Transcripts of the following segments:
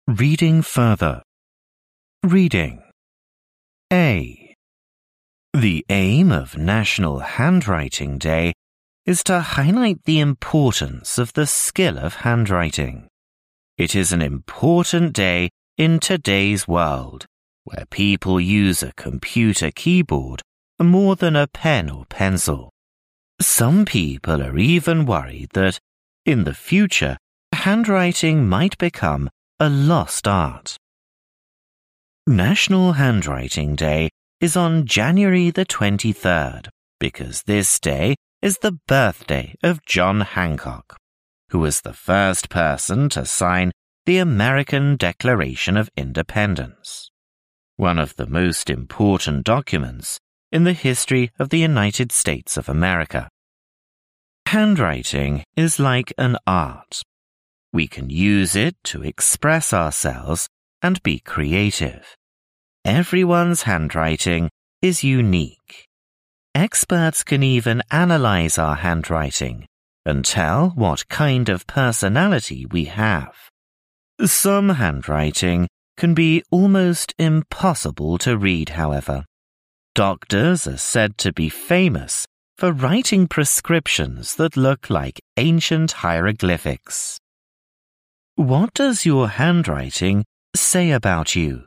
Reading further. Reading. A. The aim of National Handwriting Day is to highlight the importance of the skill of handwriting. It is an important day in today's world, where people use a computer keyboard more than a pen or pencil. Some people are even worried that, in the future, handwriting might become a lost art. National Handwriting Day is on January the 23rd because this day is the birthday of John Hancock, who was the first person to sign the American Declaration of Independence, one of the most important documents in the history of the United States of America. Handwriting is like an art. We can use it to express ourselves and be creative. Everyone's handwriting is unique. Experts can even analyze our handwriting and tell what kind of personality we have. Some handwriting can be almost impossible to read, however. Doctors are said to be famous for writing prescriptions that look like ancient hieroglyphics. What does your handwriting say about you?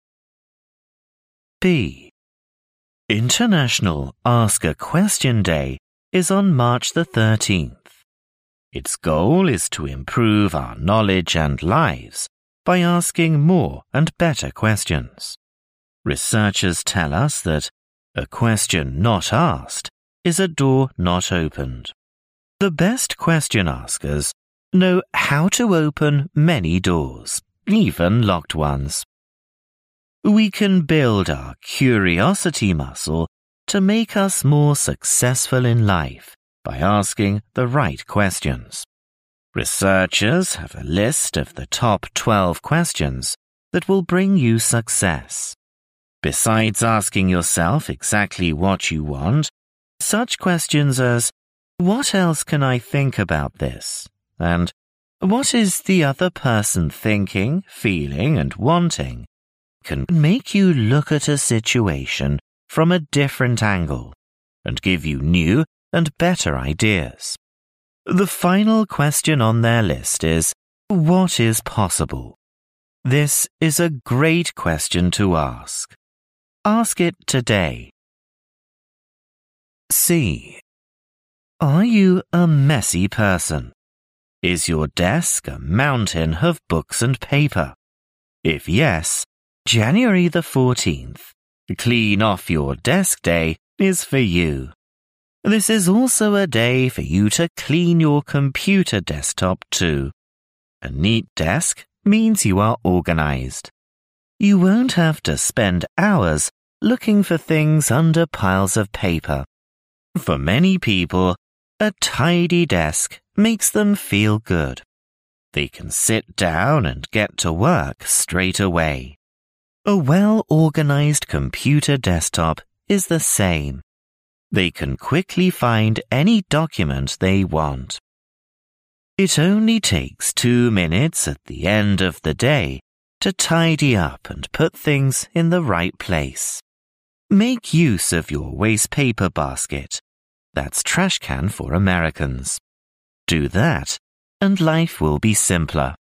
B. International Ask a Question Day is on March the 13th. Its goal is to improve our knowledge and lives by asking more and better questions. Researchers tell us that a question not asked is a door not opened. The best question askers know how to open many doors, even locked ones. We can build our curiosity muscle to make us more successful in life by asking the right questions. Researchers have a list of the top 12 questions that will bring you success. Besides asking yourself exactly what you want, such questions as, "What else can I think about this?" and "What is the other person thinking, feeling, and wanting?" can make you look at a situation from a different angle and give you new and better ideas. The final question on their list is, what is possible? This is a great question to ask. Ask it today. C. Are you a messy person? Is your desk a mountain of books and paper? If yes, January the 14th, Clean Off Your Desk Day, is for you. This is also a day for you to clean your computer desktop too. A neat desk means you are organized. You won't have to spend hours looking for things under piles of paper. For many people, a tidy desk makes them feel good. They can sit down and get to work straight away. A well-organized computer desktop is the same. They can quickly find any document they want. It only takes 2 minutes at the end of the day to tidy up and put things in the right place. Make use of your waste paper basket. That's trash can for Americans. Do that, and life will be simpler.